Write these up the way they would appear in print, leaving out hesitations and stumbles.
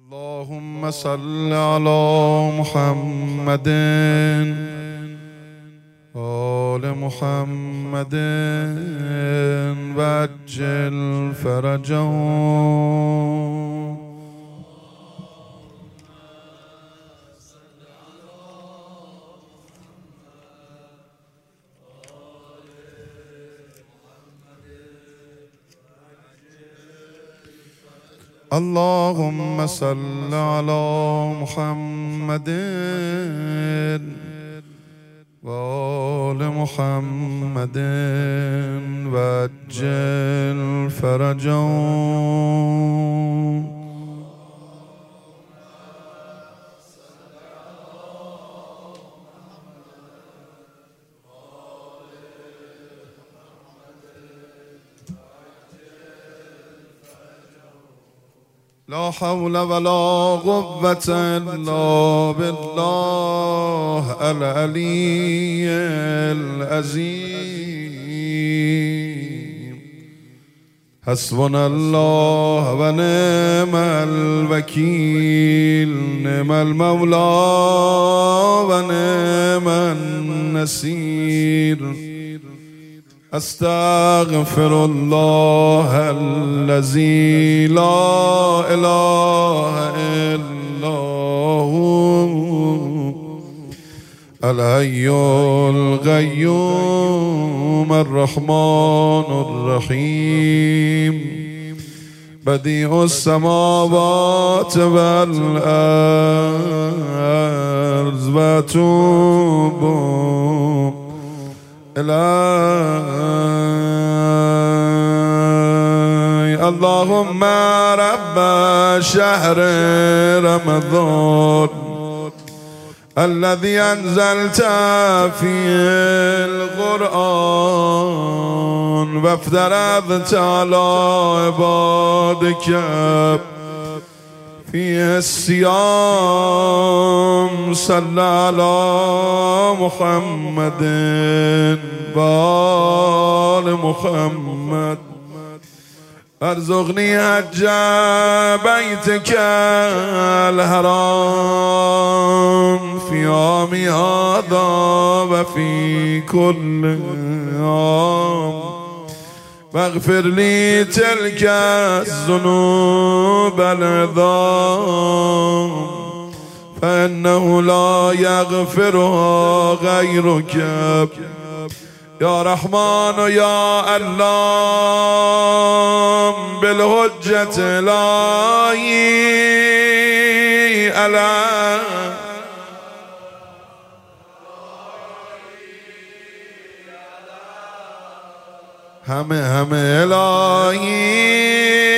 اللهم صل على محمد آل محمد وعجل فرجهم. اللهم صل على محمد وآل محمد وعجل فرجهم. لا حول ولا قوة إلا بالله العلي العظيم. حسبنا الله ونعم الوكيل، نعم المولى ونعم النصير. استغفر الله الذي لا اله الا هو الحي القيوم الرحمن الرحيم بديع السماوات والارض واتوب اللهم رب شهر رمضان الذي أنزلت فيه القرآن وافترضت على عبادك فيه الصيام، صل على محمد وآل محمد. ارزقني حج بيتك الحرام في عام هذا وفي كل عام، واغفر لي تلك الذنوب العظام فإنه لا يغفرها غيرك يا رحمن يا الله. بالحجة الهي على هم الهي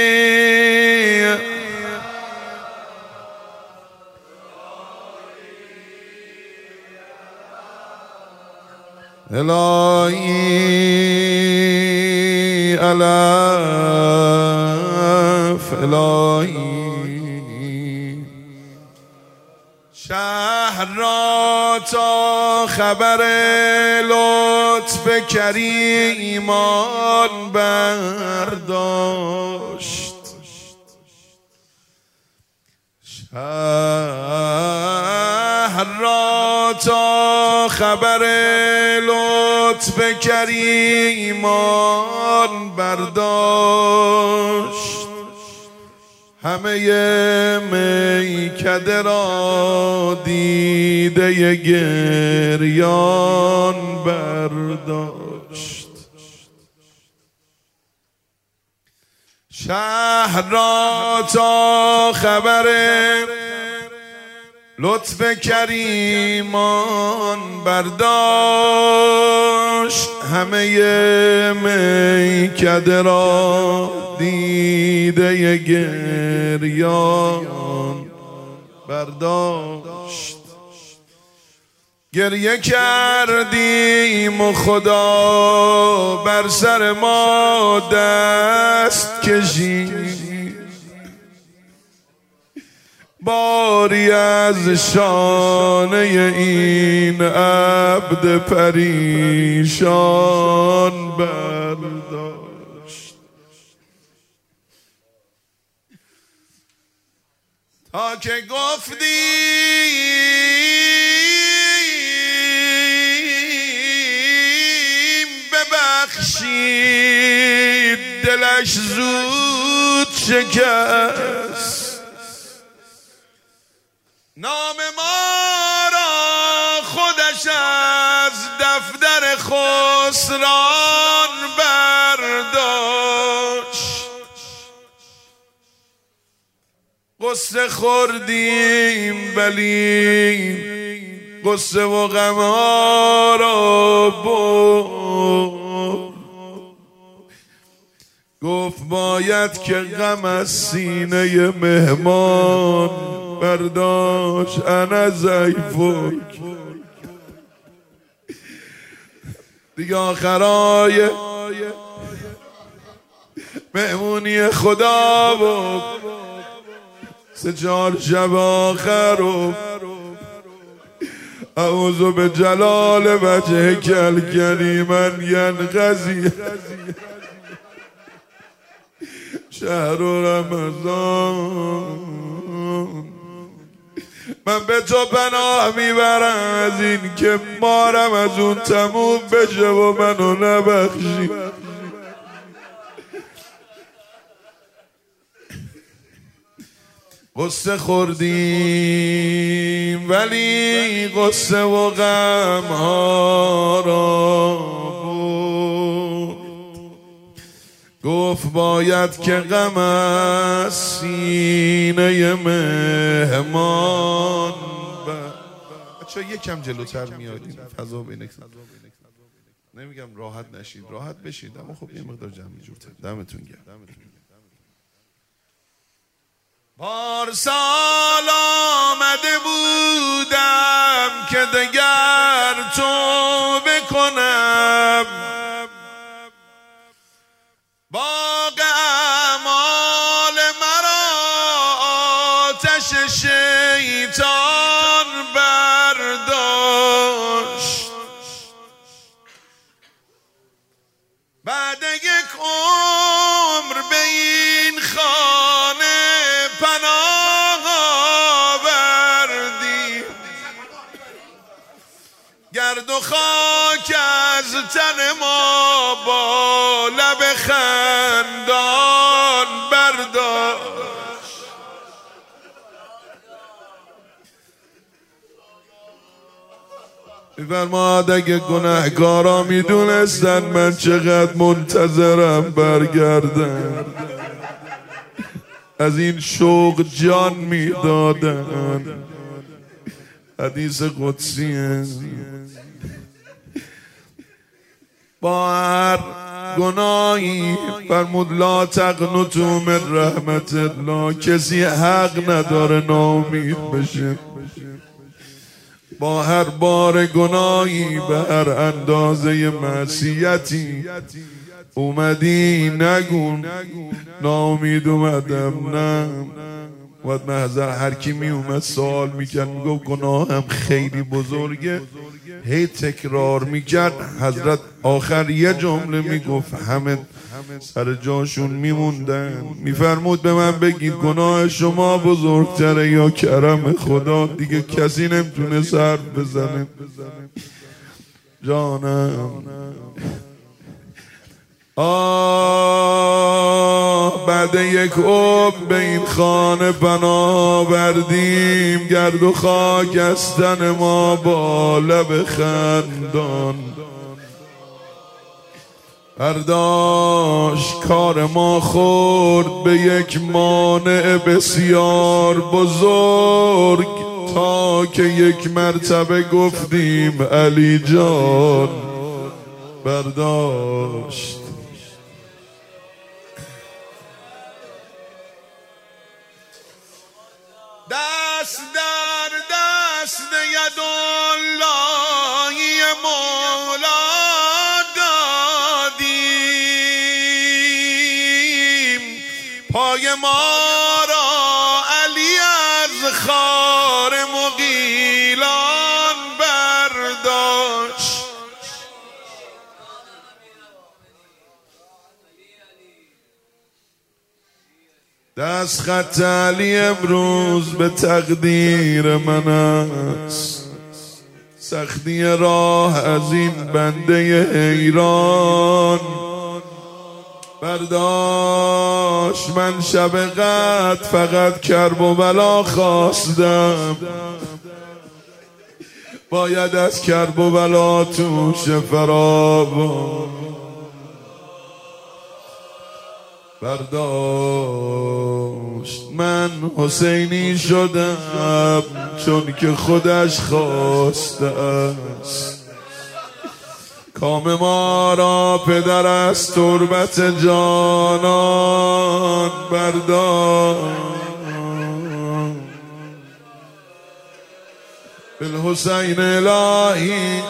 الهی الاف الهی. شهر را تا خبر لطف کریمان برداشت، شهر را تا خبر لطف کریمان برداشت، همه میکده را دیده گریان برداشت. شهر را تا خبر لطف کریمان برداشت، همه میکده را دیده گریان برداشت. گریه کردیم و خدا بر سر ما دست کشید، باری از شانه این عبد پریشان برداشت. تا که گفتی ببخشید دلش زود شکست. نام ما را خودش از دفتر خسران برداشت. قصه خوردیم ولی قصه و غم ها را برد. گفت باید که غم از سینه مهمان برداشت. انا ضیفک. دیگه آخرای مهمونی خدا بود. 3-4 شب آخر و اعوذ بجلال وجهک الکریم ان ینقضی شهر رمضان. من به تو پناه میبرم از این که مارم از اون تموم بشه و منو نبخشی. قصه خوردیم ولی قصه و غم ها را بود. گفت باید که غم از سینه مهمان بچه یکم جلوتر میادیم فضا بینه. نمیگم راحت نشید، راحت بشید، اما خب یه مقدار جمعی جورتر. دمتون گرم. پارسال آمده بودم که دگر توبه کنم. باغ اعمال مرا آتش شیطان برداشت. بعد یک عمر به این خانه پناه آوردیم. گرد و خاک از تن ما با لب خندان برداشت. می‌فرماد اگه گناهکارا میدونستن من چقدر منتظرم برگردن از این شوق جان میدادن. حدیث قدسیه. با هر گناهی فرمود لا تقنطوا من رحمت الله. کسی حق نداره ناامید بشه. با هر بار گناهی به هر اندازه معصیتی اومدی نگو ناامید اومدم. نه باید محضر هر کی می اومد سوال میکرد میگفت گناهم خیلی بزرگه. هی تکرار میکرد. حضرت آخر یه جمله میگفت همه سر جاشون میموندن. میفرمود به من بگید گناه شما بزرگتره یا کرم خدا؟ دیگه کسی نمیتونه سر بزنه. جانم بعد یک عمر به این خانه پناه بردیم. گرد و خاک از تن ما با لب خندان برداشت. کار ما خورد به یک مانع بسیار بزرگ تا که یک مرتبه گفتیم علی جان برداشت. دست در دست یداللهی مولا دادیم. پای ما را علی از خار مغیلان برداشت. دست خط علی امروز به تقدیر من است، سختی راه از این بنده حیران برداشت. من شب قدر فقط کرب و بلا خواستم، باید از کرب و بلا توش فراوان برداشت. من حسینی شدم چون که خودش خواسته است، کام ما را پدر از تربت جانان برداشت. بالحسین الهی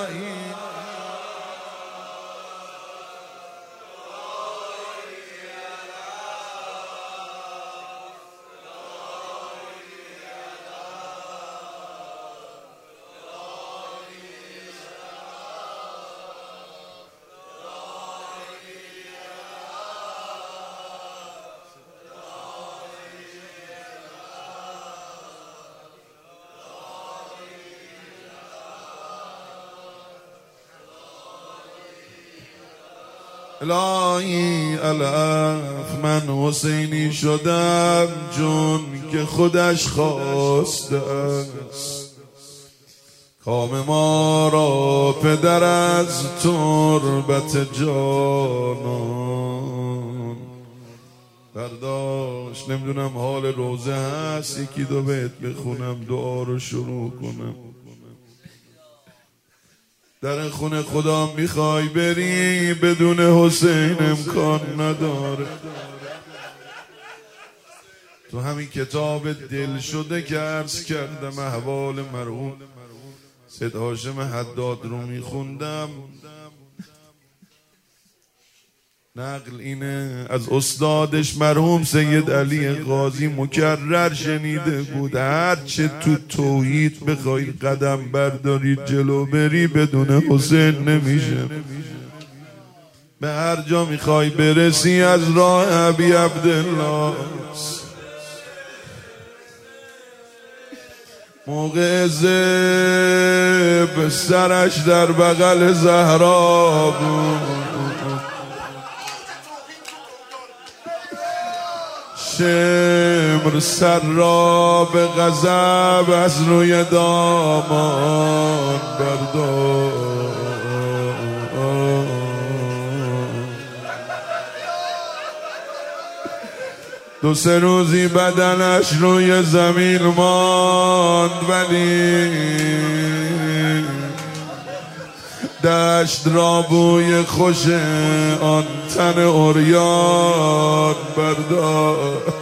الهی الف. من حسینی شدم چون که خودش خواسته است، کام ما را پدر از تربت جانان برداشت. نمیدونم حال روزه هست، یکی دو بیت بخونم دعا رو شروع کنم. در خونه خدا میخوای بری، بدون حسین امکان نداره. تو همین کتاب دل شده که عرض کردم احوال مرحوم سید هاشم حداد رو میخوندم، نقل اینه از استادش مرحوم سید علی قاضی مکرر شنیده بود هرچه تو توحید بخوای قدم برداری جلو بری بدون حسین نمیشه. به هر جا میخوای برسی از راه ابی عبدالله. موقع زب سرش در بغل زهرا بود، شمر سر را به غضب از روی دامان برداشت. دو سه روزی بدنش روی زمین ماند، ولی دشت را بوی خوش آن تن عریان برداشت.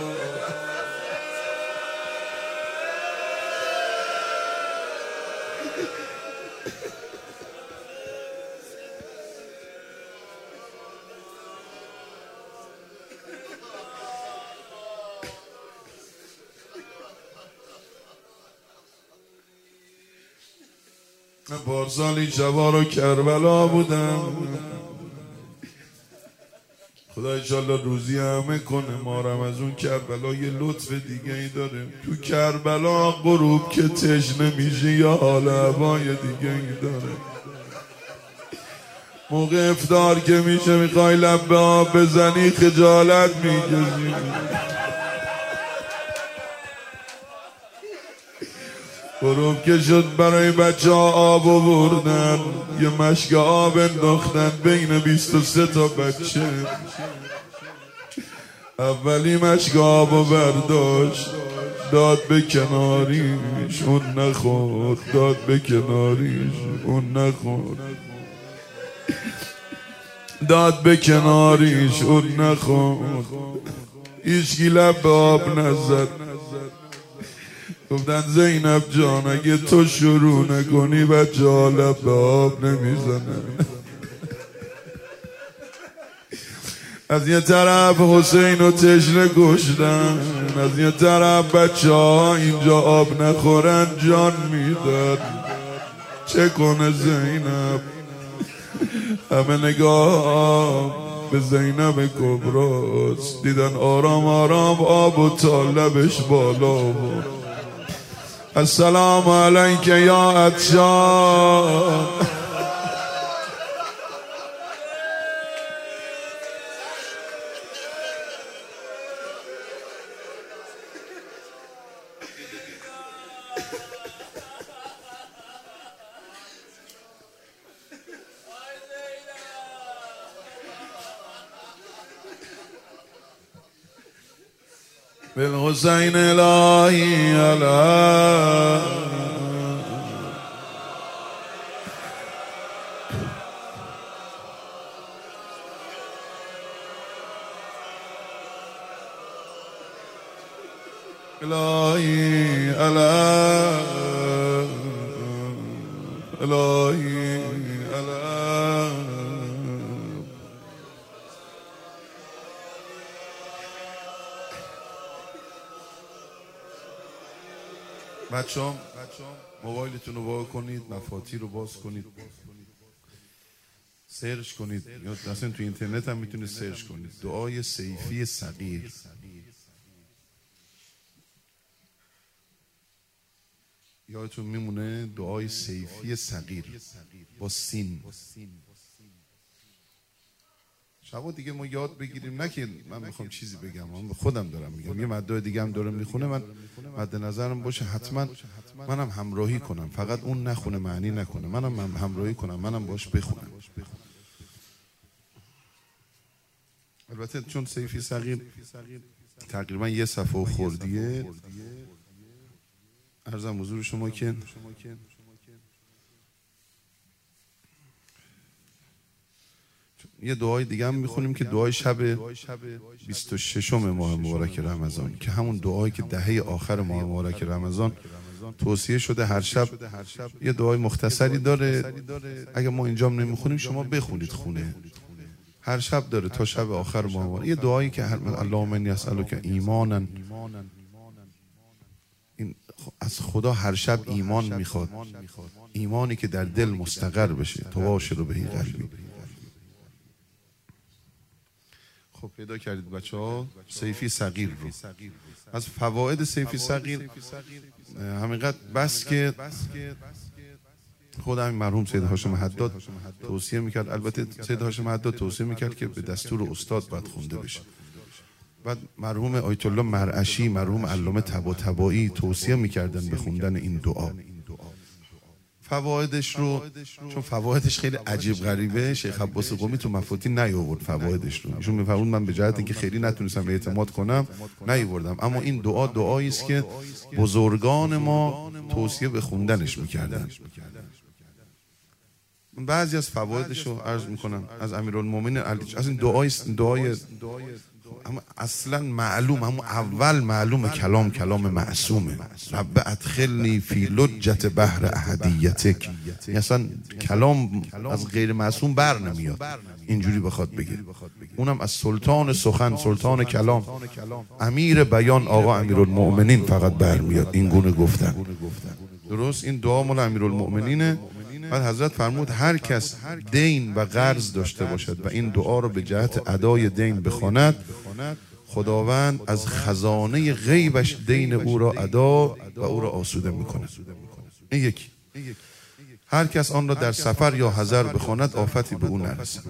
من پارسالی شبا رو کربلا بودم، خدا انشالله روزی همه کنه ما رم از اون کربلا یه لطف دیگه ای داره. تو کربلا غروب که تشنه میشه یا حال هوای دیگه ای داره. موقع افطار که میشه میخوای لب به آب بزنی خجالت میکشی. غروب که شد برای بچه ها آب آوردن، یه مشک آب انداختن بین 23 تا بچه. اولی مشک آب برداشت داد به کناریش، اون نخورد. داد به کناریش، اون نخورد. داد به کناریش، اون نخورد. هیچکی لب به آب نزد. گفتن زینب جان اگه تو شروع نکنی بچه ها لب به آب نمیزنن. از یه طرف حسین و تشنه کشتن، از یه طرف بچه ها اینجا آب نخورن جان میدن. چه کنه زینب؟ همه نگاه به زینب کبراست، دیدن آرام آرام آب و تا لبش بالا بود. السلام علیک یا عطشان. بالحسین الهی علی الهی علی الهی علی. بچه‌ها موبایلتون رو باز کنید، مفاتیح رو باز کنید، سرچ کنید، یا اصلا تو اینترنت هم میتونید سرچ کنید. دعای سیفی صغیر. یادتون میمونه دعای سیفی صغیر با سین. شبا دیگه ما یاد بگیریم، نه که من میخوام چیزی بگم، من به خودم دارم میگم. یه مدعای دیگه هم داره میخونه، من مد نظرم باشه حتما منم همراهی کنم. فقط اون نخونه معنی نکنه، منم همراهی کنم، منم باش بخونم. البته چون سیفی صغیر تقریبا یه صفحه خوردیه، عرضم حضور شما که یه دعای دیگه هم میخونیم که دعای شب 26 ماه مبارک رمضان، که همون دعایی که دهه آخر ماه مبارک رمضان توصیه شده هر شب یه دعای مختصری داره. اگه ما اینجا نمیخونیم شما بخونید خونه، هر شب داره تا شب آخر ماه مبارک. یه دعایی که اللهم انی اسألک ایمانا، این از خدا هر شب ایمان میخواد، ایمانی که در دل مستقر بشه. تباشر بهی قلبی. خب پیدا کردید بچه‌ها سیفی صغیر رو. از فواید سیفی صغیر همینقدر بس که خود همین مرحوم سید هاشم حداد توصیه میکرد. البته سید هاشم حداد توصیه میکرد که به دستور استاد باید خونده بشه. بعد مرحوم آیت الله مرعشی، مرحوم علامه طباطبایی توصیه میکردن به خوندن این دعا. فوایدش رو، چون فوایدش خیلی عجیب غریبه، شیخ عباس قمی تو مفاتیح نیاورد فوایدش رو. ایشون میفرمود من به جهت اینکه خیلی نتونستم اعتماد کنم نیاوردم، اما این دعا دعایی است که بزرگان ما توصیه به خوندنش میکردن. بعضی از فوایدش رو عرض میکنم از امیرالمومنین علی. از این دعای اما اصلا معلوم، همون اول معلوم کلام معصومه. رب ادخلنی فی لجة بحر احدیتک. اصلا کلام از غیر معصوم بر نمیاد اینجوری بخواد بگه. اونم از سلطان سخن، سلطان کلام، امیر بیان آقا امیرالمومنین فقط برمیاد این گونه گفتن. درست این دعا مال امیرالمومنینه. بعد حضرت فرمود هر کس دین و قرض داشته باشد و این دعا رو به جهت ادای دین بخواند، خداوند از خزانه غیبش دین او را ادا و او را آسوده میکنه. این یکی. هر کس آن را در سفر یا حضر بخواند آفتی به او نرسد.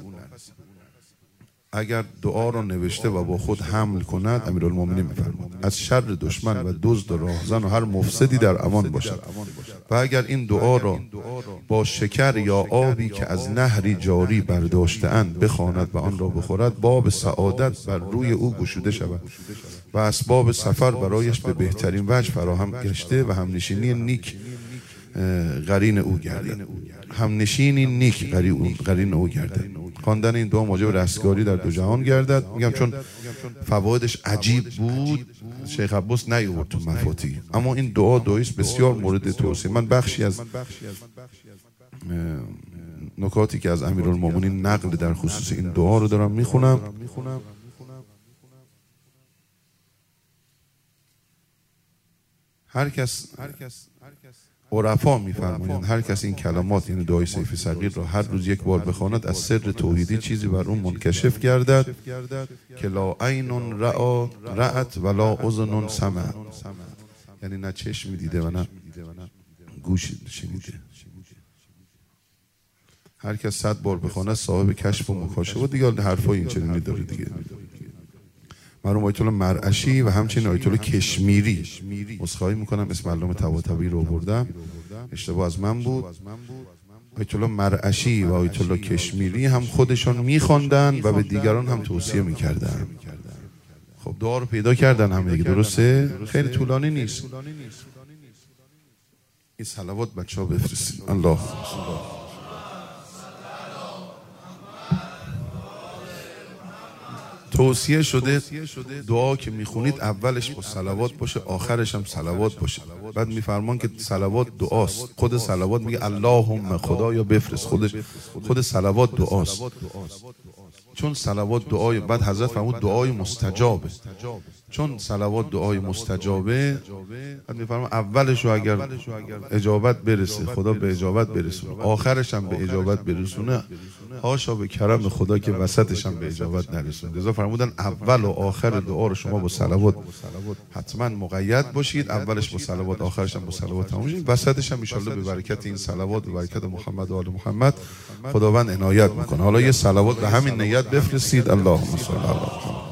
اگر دعا را نوشته و با خود حمل کند، امیرالمومنین می‌فرماد از شر دشمن و دزد و راهزن و هر مفسدی در امان باشد. و اگر این دعا را با شکر یا آبی که از نهری جاری برداشته اند بخواند و آن را بخورد، باب سعادت بر روی او گشوده شود و اسباب سفر برایش به بهترین وجه فراهم گشته و همنشینی نیک قرین او گردد. همنشینی نیک قرین او گردد. خواندن این دعا موجب رستگاری در دو جهان گردد. میگم چون فوایدش عجیب بود شیخ عباس نیاورد تو مفاتیح، اما این دعا دعایش بسیار مورد توصیه. من بخشی از نکاتی که از امیرالمومنین نقل در خصوص این دعا رو دارم میخونم. هر کس عرفا میفرمایند هر کس این کلمات یعنی دعای سیف صغیر را هر روز یک بار بخواند از سر توحیدی چیزی بر اون منکشف گردد که لا عین رأت ولا اذن سمع، یعنی نه چشم دیده و نه گوش شنیده. هر کس 100 بار بخواند صاحب کشف و مکاشفه. دیگه حرفای این چنینی داره دیگه. مرحوم آیت الله مرعشی و همچنین آیت الله کشمیری، عذرخواهی میکنم اسم علامه طباطبایی رو آوردم، اشتباه از من بود. آیت الله مرعشی و آیت الله کشمیری هم خودشان میخواندن و به دیگران هم توصیه میکردن. خب دعا رو پیدا کردن همه دیگه، درسته؟ خیلی طولانی نیست. این صلوات بچه‌ها بفرستید. الله توصیه شده دعا که میخونید اولش با صلوات باشه، آخرش هم صلوات باشه. بعد میفرمان که صلوات دعاست. خود صلوات میگه اللهم خدایا بفرست. خود صلوات دعاست، چون صلوات دعای. بعد حضرت فرمود دعای مستجابه، چون صلوات دعای مستجابه. بعد میفرمان اولش رو اگر اجابت برسه خدا به اجابت برسونه، آخرش هم به اجابت برسونه، هاشا به کرم خدا که وسطش هم به اجابت نرسونه. لذا فرمودن اول و آخر دعا رو شما با صلوات حتما مقید باشید. اولش با صلوات، آخرش هم با صلوات تموم شید. وسطش هم ان شاء الله به برکت این صلوات و برکت محمد و آل محمد خداوند عنایت میکنه. حالا یه صلوات به همین نیت بفرستید. اللهم صل علی محمد.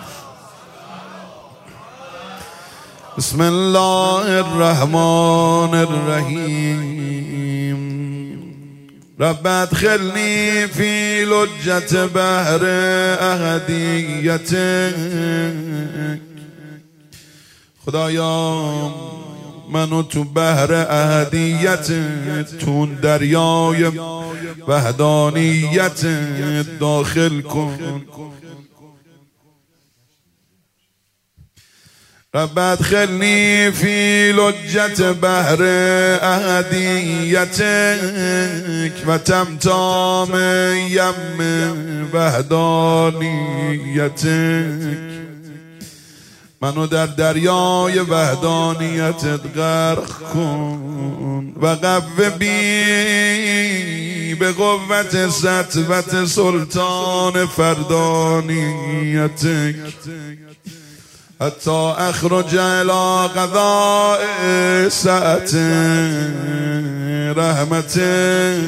بسم الله الرحمن الرحیم. رب ادخلنی فی لجة بحر احدیتک. خدایا منو تو بحر احدیت، تو دریای وحدانیت داخل کن. رب ادخلنی فی لجة بحر احدیتک و تمتام یم وحدانیتک. منو در دریای وحدانیتت غرق کن و قوه بی به قوت سطوت سلطان فردانیتک حتی اخرج الى قضاء ساعت رحمتک.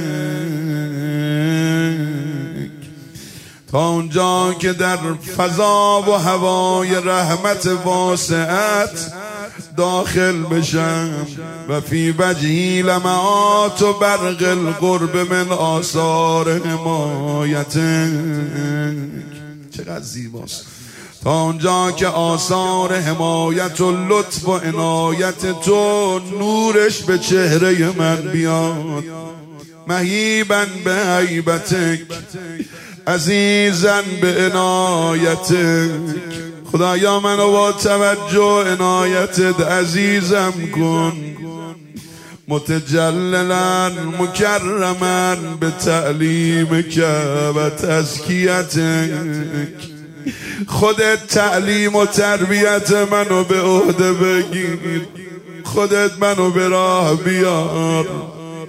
تا اونجا که در فضا و هوای رحمت واسعت داخل بشم و فی وجهی لمعات و برق القرب من آثار حمایتک. چقدر زیباست. تا اونجا که آثار حمایت و لطف و عنایت تو نورش به چهره من بیاد. مهیبا به هیبتک عزیزا به عنایتک. خدایا منو با توجه عنایتت عزیزم کن. متجللا مکرما به تعلیمک و تزکیتک. خودت تعلیم و تربیت منو به عهده بگیر، خودت منو به راه بیار.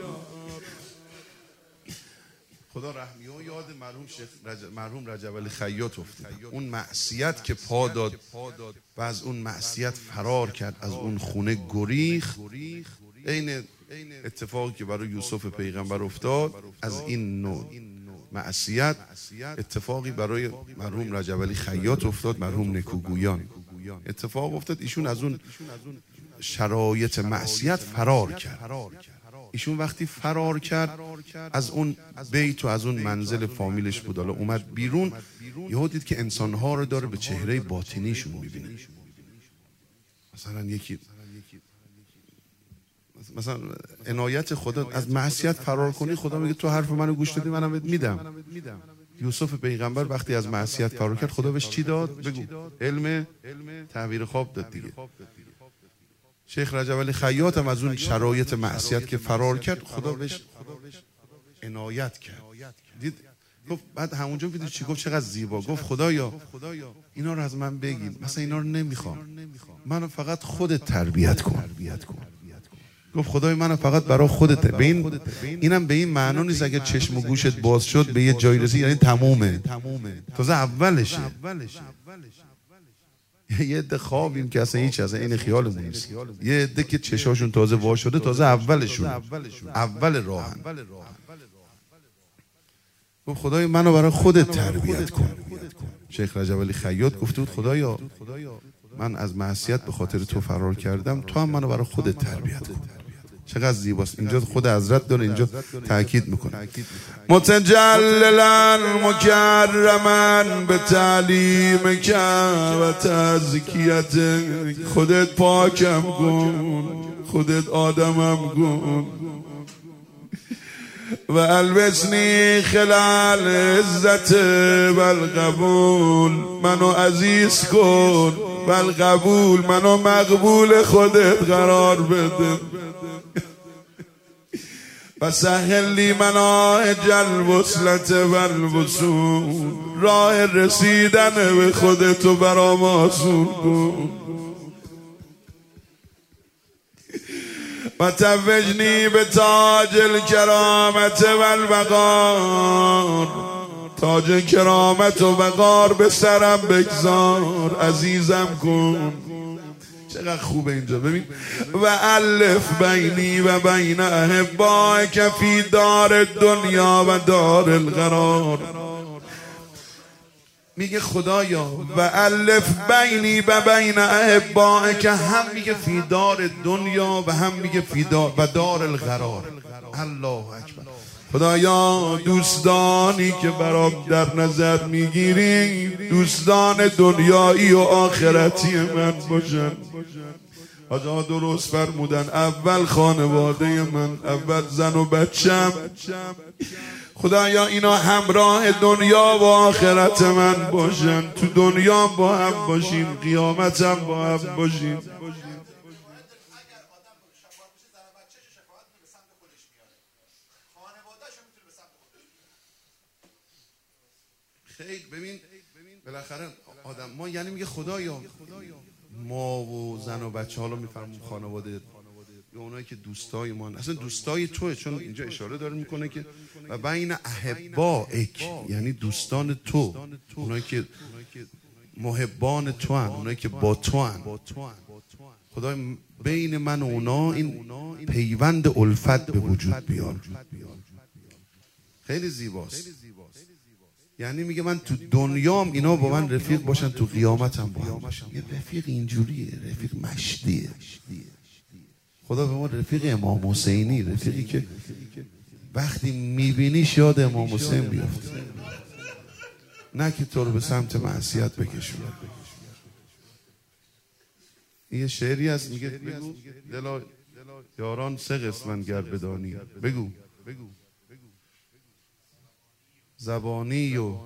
خدا رحمی و یاد مرحوم رجب علی خیاط افتاد. اون معصیت که پا داد و از اون معصیت فرار کرد، از اون خونه گریخ. این اتفاقی که برای یوسف پیغمبر افتاد از این نوع معصیت، اتفاقی برای مرحوم رجب علی خیاط افتاد، مرحوم نکوگویان اتفاق افتاد. ایشون از اون شرایط معصیت فرار کرد. ایشون وقتی فرار کرد از اون بیت و از اون منزل فامیلش بود، حالا اومد بیرون، یهو دید که انسانها رو داره به چهره باطنیشون میبینه. مثلا عنایت خدا، از معصیت فرار کنی خدا میگه تو حرف منو گوش دادی منم بهت میدم. یوسف پیغمبر وقتی از معصیت فرار کرد خدا بهش چی داد؟ بگو. علم تعبیر خواب داد دیگه. شیخ رجب علی خیاط هم از اون شرایط معصیت که فرار کرد خدا بهش عنایت کرد. دید گفت بعد همونجا میدونی چی گفت؟ چقدر زیبا گفت خدایا اینا رو از من بگیر، مثلا اینا رو نمیخوام، منو فقط خودت تربیت کن. گفت خدای منو فقط برای خودت. اینم به این معنا نیست اگه چشم و گوشت باز شد به یه جایی رسی یعنی تمومه، تازه اولشه. یه عده خوابیم که اصلا هیچ، اصلا این خیالمون نیست. یه عده که چشاشون تازه وا شده، تازه اولشون، اول راهن. گفت خدای منو برای خودت تربیت کن. شیخ رجب علی خیاط گفته بود خدایا من از معصیت به خاطر تو فرار کردم، تو هم منو برای خودت تربیت کن. چقدر زیباست. اینجا خود حضرت داره اینجا تاکید میکنه. متجللا مکرما به تعلیم که و تزکیت، خودت پاکم کن، خودت آدمم کن. و البسنی خلال عزت و القبول، منو عزیز کن و القبول، منو مقبول خودت قرار بده. و سهل لی مناهج الوصلت و الوصول، راه رسیدن به خودتو برام آسون کن. و توجنی به تاج الکرامت و الوقار، تاج کرامت و وقار به سرم بگذار، عزیزم کن. چقدر خوبه اینجا ببین. و الف بینی و بین احبائک فی دار الدنیا و دار القرار. میگه خدایا و الف بینی و بین احبائک، هم میگه فی دار دنیا و هم میگه فی دار و دار القرار. الله اکبر. خدایا دوستانی که برام در نظر میگیری دوستان دنیایی و آخرتی من باشن. آجا درست فرمودن، اول خانواده من، اول زن و بچم. خدایا اینا همراه دنیا و آخرت من باشن، تو دنیا با هم باشیم، قیامت هم با هم باشیم. خیلی ببین بالاخره آدم ما یعنی میگه خدایا ما و زن و بچه ها رو میفرمون خانواده یا اونایی که دوستای ما، اصلا دوستای توه، چون اینجا اشاره داره میکنه که و بین احبائک یعنی دوستان تو، اونایی که محبان تو هن، اونایی که با تو هن. خدای بین من و اونا این پیوند الفت به وجود بیار. خیلی زیباست. یعنی میگه من تو دنیام اینا با من رفیق باشن، تو قیامتم با هم باشن. یه رفیق اینجوریه، رفیق مشتیه. خدا به ما رفیق امام حسینی، رفیقی که وقتی میبینیش یاد امام حسین بیافته، نه که تو رو به سمت معصیت بکشونه. یه شعری هست میگه بگو دلا یاران سه قسمت گر بدانی، بگو زبانی و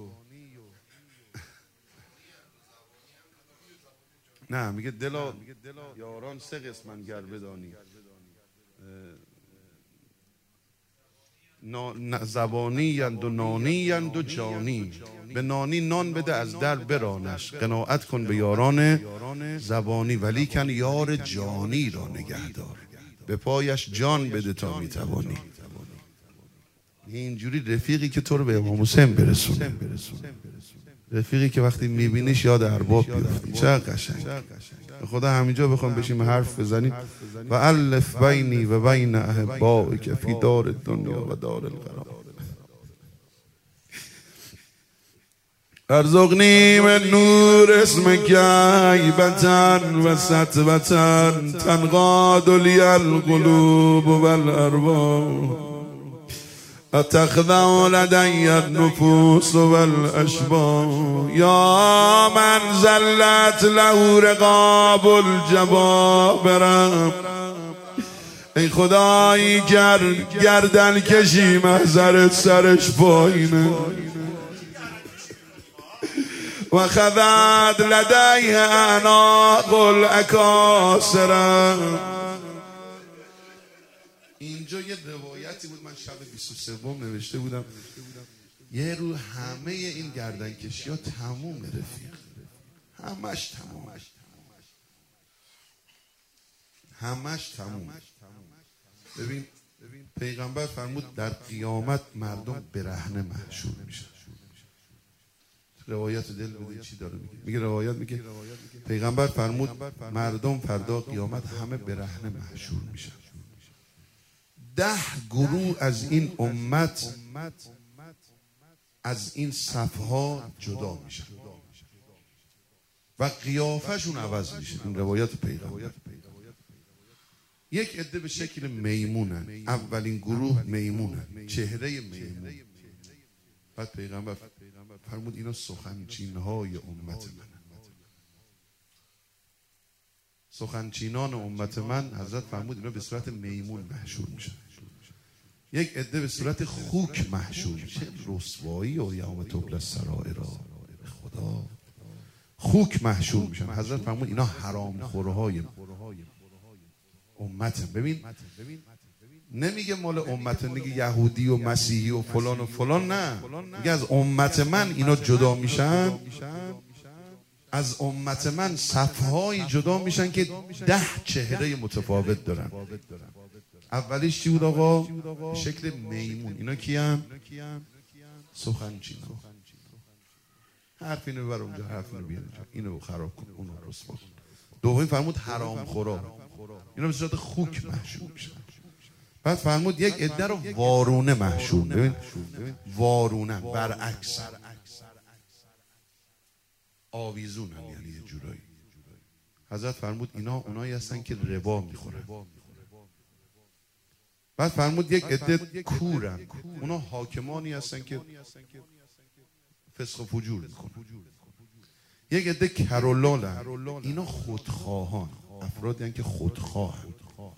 نه، میگه دلا یاران سه قسمت گر بدانی، زبانی یند و نانی یند و جانی. به نانی نان بده از در برانش، قناعت کن به یاران زبانی، ولیکن یار جانی را نگهدار، به پایش جان بده تا میتوانی. اینجوری رفیقی که تو رو به امام حسین برسونه، رفیقی که وقتی میبینیش یاد ارباب بیفتی. چقدر قشنگ. خدا همینجا بخوام بشیم حرف بزنیم و الف بینی و بین احبائک فی دار الدنیا و دار القرار. ارزقنی من نور اسمک هیبة و سطوة تنقاد لی القلوب و الارواح، اتخذع لدی النفوس و الاشباح. یا من زلت له رقاب الجبابرة، ای خدایی گردن کشی محضرت سرش پایینه. و خذت لدیه اعناق الاکاسرة. اینجا یه روایتی بود، من شب 23 نوشته بودم یه رو همه این گردنکشی ها تموم رفیق، همش تموم. ببین پیغمبر فرمود در قیامت مردم برهنه محشور میشن. روایت دل بده چی داره میگه روایت میگه پیغمبر فرمود مردم فردا قیامت همه برهنه محشور میشن. 10 گروه از این امت از این صفها جدا میشن و قیافشون عوض میشه. این روایت پیغمبر. یک عده به شکل میمونن، اولین گروه میمونن، چهره میمون. بعد پیغمبر فرمود اینا سخنچینهای امت من. سخنچینان امت من حضرت فرمود اینا به صورت میمون محشور میشن. یک عده به صورت خوک محشور میشه. رسوایی و یوم تبلی السرائر خدا خوک محشور میشن. حضرت فرمود اینا حرام خورهای امت. ببین نمیگه مال امت، نمیگه یهودی و مسیحی و فلان نه، میگه از امت من اینا جدا میشن. از امت من صفهای جدا میشن که 10 چهره متفاوت دارن. اولیش چی بود آقا؟ شکل میمون. اینا کیان؟ سخنچینا. حرف اینو ببر اونجا، حرف اینو بیار اینجا، اینو خراب کن، اونو رسوا کن. دومی فرمود حرام خورا. اینا به صورت خوک محشور میشن. بعد فرمود یک عده رو وارونه محشور. ببین وارونه برعکس آویزون هم، یعنی یه جورایی. حضرت فرمود اینا اونایی هستن که ربا میخورن. بعد فرمود یک عده کورن، اونا حاکمانی هستن که فسق و فجور میکنن. یک عده کرولالن، اینا خودخواهان، افرادی هستن که خودخواهن.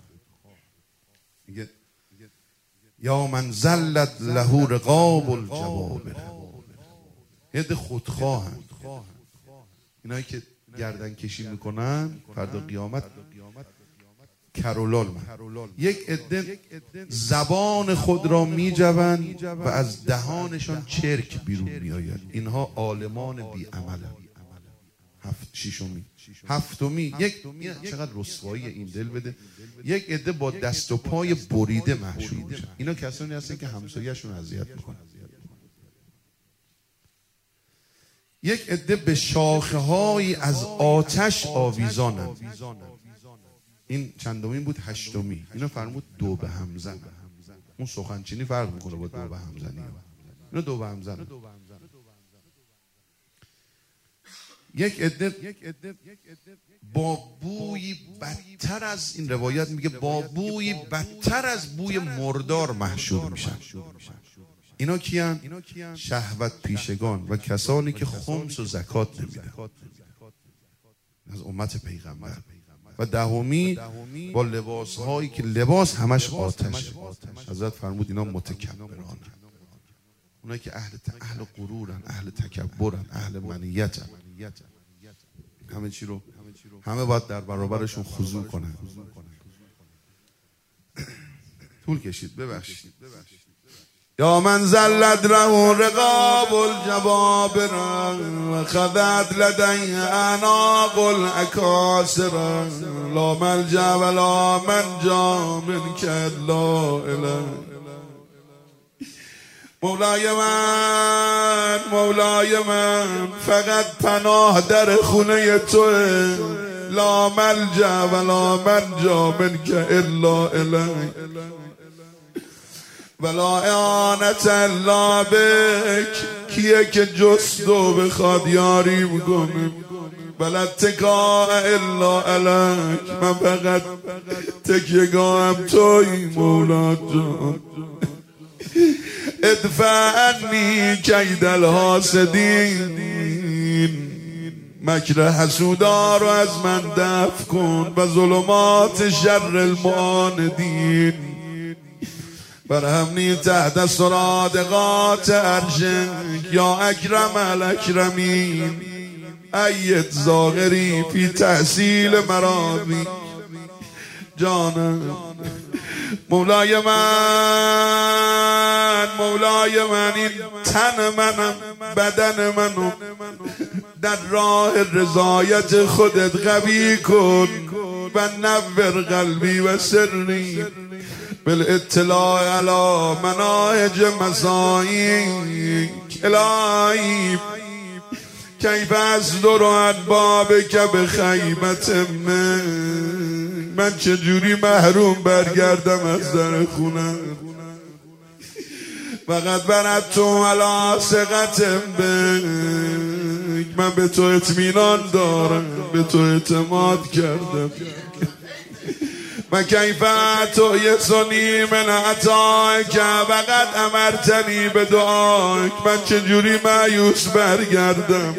میگه یا من زلت له رقاب الجوابر. یه عده خودخواهن، اینایی که گردن کشی میکنن فردا قیامت کرولال من. یک عده زبان خود را میجوند و از دهانشان چرک بیرون میآید. اینها عالمان بی عملن. ششمی. هفتمی چقدر رسوایی این دل بده. یک عده با دست و پای بریده محشور میشن. اینا کسانی هستن که همسایه‌شون اذیت میکنن. یک عده به شاخه‌هایی از آتش آویزانن. این چندمین بود؟ 8می. اینا فرمود دو به هم زن. اون سخنچینی فرق میکنه با دو به هم زنی. اینا دو به هم زن. یک عده با بوی بدتر از، این روایت میگه با بوی بدتر از بوی مردار محشور میشن. اینا کیان؟ شهوت پیشگان و کسانی که خمس و زکات نمیدن از امت پیغمبر. و 10می با لباس هایی که لباس همش آتش. حضرت فرمود اینا متکبران، اونایی که اهل غرورن، اهل تکبرن، اهل منیتن. همه چی رو همه باید در برابرشون خضوع کنن. طول کشید، ببخشید. یا من زلت له رقاب الجبابر و خذت لدی اعناق الاکاسر لا ملجا ولا منجا منک الا الیک. مولای من فقط پناه در خونه توه. لا ملجا ولا منجا منک الا الیک ولا اعانت الا بک. کیه که جستو بخواد یاری میکنه؟ ولا اتکاء الا علیک. من فقط تکیه‌گاهم تویی مولا جان. ادفع عنی کید الحاسدین. مکر حسودا رو از من دفع کن و ظلمات شر المعاندین. برهمنی تحت سرادقات عرشک یا اکرم الاکرمین. ایت ظاهری فی تحصیل مرابی. جانم مولای من این تن منم، بدن منو در راه رضایت خودت قوی کن و نور قلبی و سری بالاطلاع علی مناهج مساعیک. الهی کیف اصدر عن بابک بخیبت من چجوری محروم برگردم از در خونم. فقط برد تو علی ثقت بک، من به تو اطمینان دارم، به تو اعتماد کردم. و کیف تو یسونی من عطایک فقط امرتنی به دعایک، من چجوری مایوس برگردم.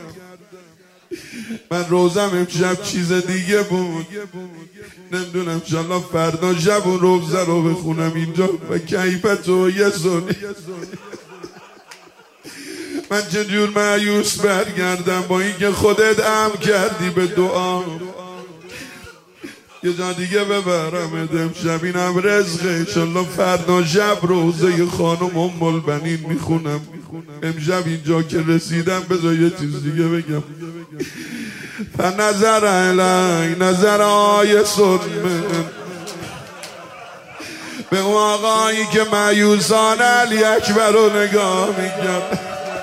من روزم امشب چیز دیگه بود، نمیدونم انشالله فردا شب و روزه رو بخونم اینجا. و کیف تو یسونی من چجور مایوس برگردم با اینکه خودت امر کردی به دعا. یه جا دیگه ببرم امشب، اینم رزقه. انشالله فردا شب روزه خانم ام البنین میخونم. امشب اینجا که رسیدم بذار یه چیز دیگه بگم. فنظر الی نظر آی صدمه به اون آقایی که مایوسان علی اکبر رو نگاه میکرد.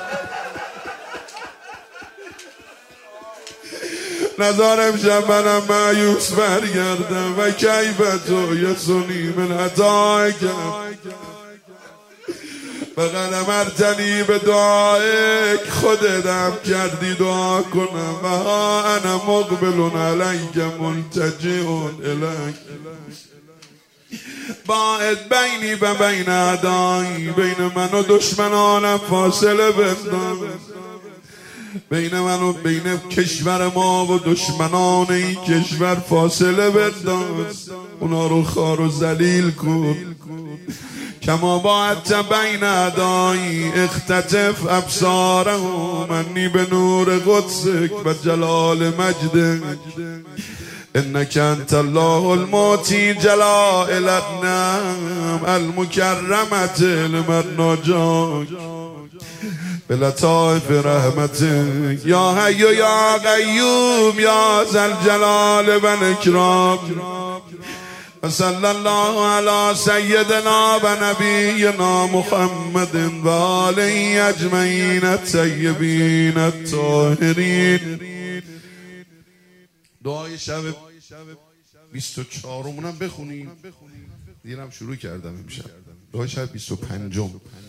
نظرم شب منم مایوس برگردم. و کیف تو یسونی من عطایک فقط امرتنی به دعایک، خودت کردی دعا کنم. و ها انا مقبل علیک ملتجئ الیک باعد بینی و بین اعدایی، بین من و دشمنانم فاصله بنداز، بین من و بین کشور ما و دشمنان این کشور فاصله بنداز، اونا رو خوار و ذلیل کن. کما باعدت بین اعدایی اختطف ابصارهم منی به نور قدسک و جلال مجدک، انک انت الله المعطی جلائل النعم المکرمة لمن بلطائف رحمتک یا حی یا قیوم یا ذا الجلال و الاکرام. و صلی الله علی سیدنا و نبینا محمد و آله اجمعین الطیبین الطاهرین. دعای شب 24 مونم بخونیم. دیرم شروع کردم امشب. دعای شب 25.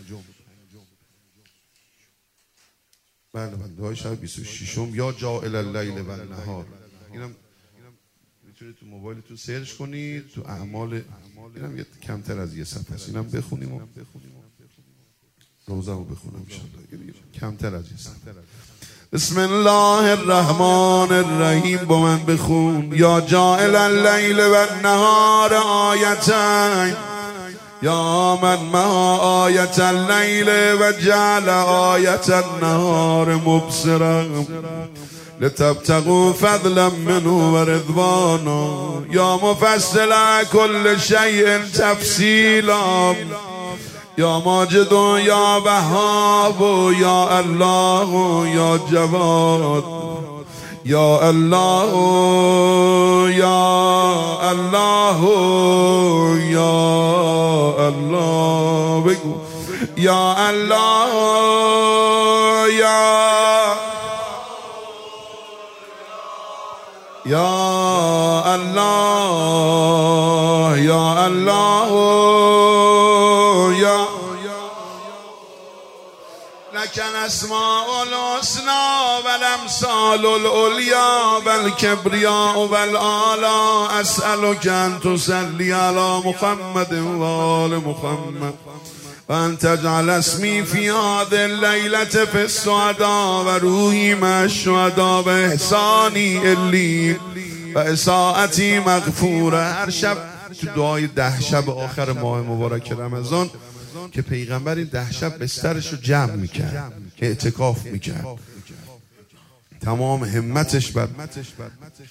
بله دعای شب 26 یا جاعل اللیل و النهار. اینم میتونید تو موبایلتون سرچ کنید تو اعمال. اینم یه کمتر از یه صفحه است. اینم بخونیم و روزمو بخونم ان شاءالله. کمتر از یه صفحه. بسم الله الرحمن الرحیم. با من بخون. یا جاعل اللیل و النهار آیتین، یا من ما آیت اللیل و جعل آیت النهار مبصرا لتبتغوا فضلا منه و رضوانا، یا مفصل کل شیء تفصیلا، یا ماجد یا وهاب یا الله یا جواد یا الله یا الله یا الله. بگو یا الله یا الله یا الله یا لکن اسماء الحسنا و الامثال العلیا و الکبریا و الآلا. اسألک ان تصلی علی محمد و آل محمد و ان تجعل اسمی فی هذه اللیلة فی السعداء و روحی مع الشهداء و احسانی الی و اساءتی مغفوره. هر شب تو دعای 10 شب آخر ماه مبارک رمضان که پیغمبر این 10 شب بسترش رو جمع میکرد، اعتکاف میکرد، تمام همتش بر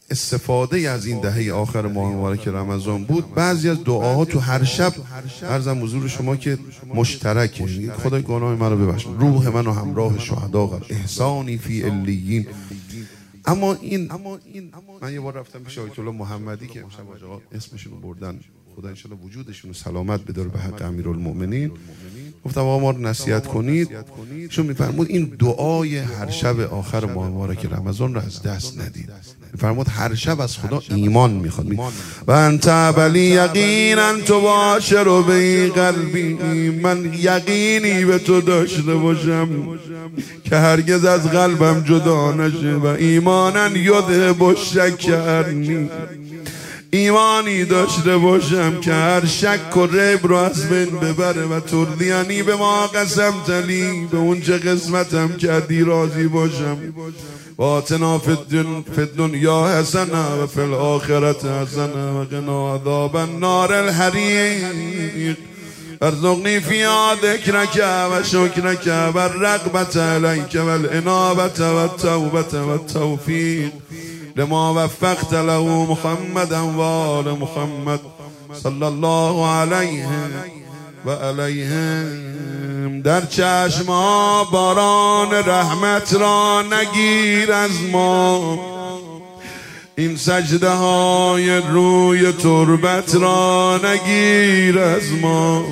استفاده از این دهه آخر ماه مبارک رمضان بود، بعضی از دعاها تو هر شب عرضم حضور شما که مشترکه. خدای گناه منو ببخش، روح منو همراه شهدا قرار، احسانی فی علیین. اما این من یه بار رفتم پیش آیت الله محمدی که امشب آقا اسمشون بردن، خدا ان شاءالله وجودشون رو سلامت بداره به حق امیرالمؤمنین. گفتم آقا ما رو نصیحت کنید. چون میفرمود این دعای هر شب آخر ماه مبارک رمضان رو از دست ندید. میفرمود هر شب از خدا ایمان میخواد. و انت بلی یقینا تباشر به قلبی، من یقینی به تو داشته باشم که هرگز از قلبم جدا نشه. و ایمانا یذهب الشک عنی، ایمانی داشته باشم که هر شک و ریب رو از بین ببره. و ترضینی به ما قسمت لی، به اون چه قسمتم کردی راضی باشم. و آتنا فی الدنیا حسنه و فی الآخرت حسنه و قنا عذاب النار الحریق. ارزقنی فیها ذکرک و شکرک و الرغبة الیک و الانابة و التوبة و التوفیق لما وفقت له محمدا و آل محمد صلی الله علیه و علیهم. در چشمها باران رحمت را نگیر از ما، این سجده های روی تربت را نگیر از ما.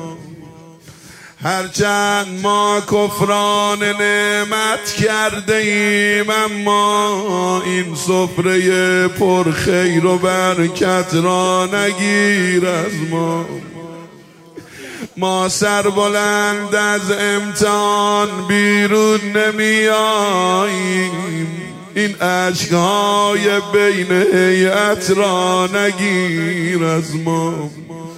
هرچند ما کفران نعمت کرده ایم، اما این سفره پر خیر و برکت را نگیر از ما. ما سربلند از امتحان بیرون نمی آییم، این اشکهای بین هیئت را نگیر از ما.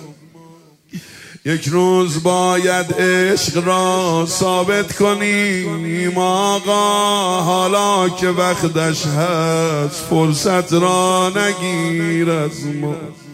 یک روز باید عشق را ثابت کنیم آقا، حالا که وقتش هست فرصت را نگیر از ما.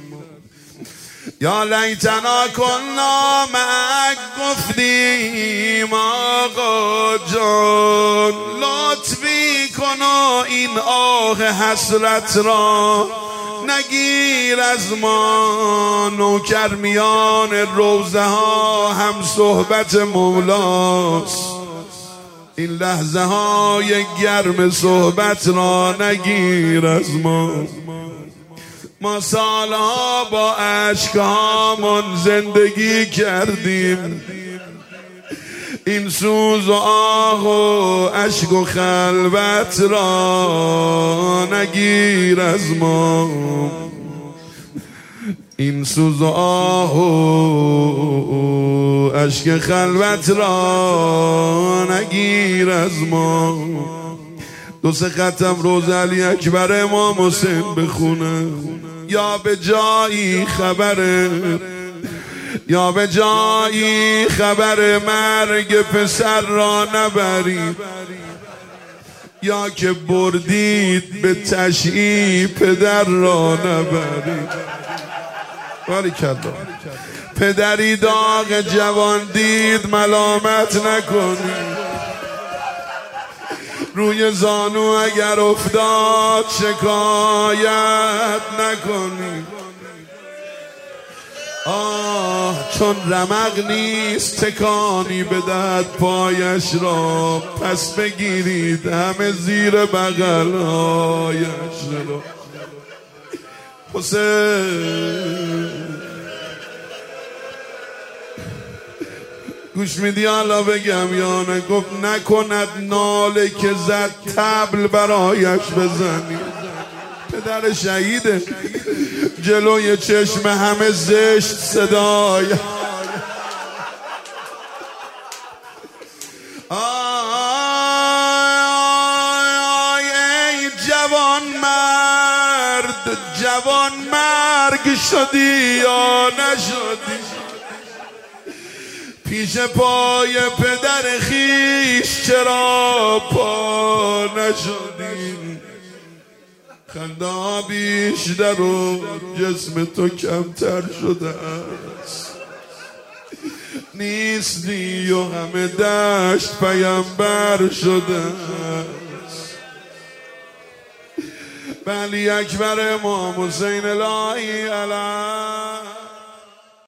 یا لیتنا کنا معک گفتیم آقا جان، لطفی کنا این آه حسرت را نگیر از ما. نوکرمیان روزه ها هم صحبت مولاست، این لحظه های گرم صحبت را نگیر از ما. ما سالها با اشکهامون زندگی کردیم، این سوز و آه و اشک و خلوت را نگیر از ما. این سوز و آه و اشک خلوت را نگیر از ما. دو سه ختم روز علی اکبر امام حسین بخونه، یا به جایی خبره، یا به جایی خبر مرگ پسر را نبرید، یا که بردید به تشییع پدر را نبرید. باریکلا. پدری داغ جوان دید ملامت نکنید، روی زانو اگر افتاد شکایت نکنید. آه چون رمق نیست تکانی بدهد پایش را، پس بگیرید همه زیر بغل‌هایش را. حسین گوش میدی حالا بگم یا نه؟ گفت نکند ناله که زد طبل برایش بزنی. پدر شهیده، جلوی چشم همه زشت صدای آی ای جوان مرد، جوان مرگ شدی یا نشدی؟ پیش پای پدر خیش چرا پا نشدی؟ خنده بیشتر و جسم تو کمتر شده است، نیستی و همه دشت پیامبر شده است. به علی اکبر امام حسین الهی علیه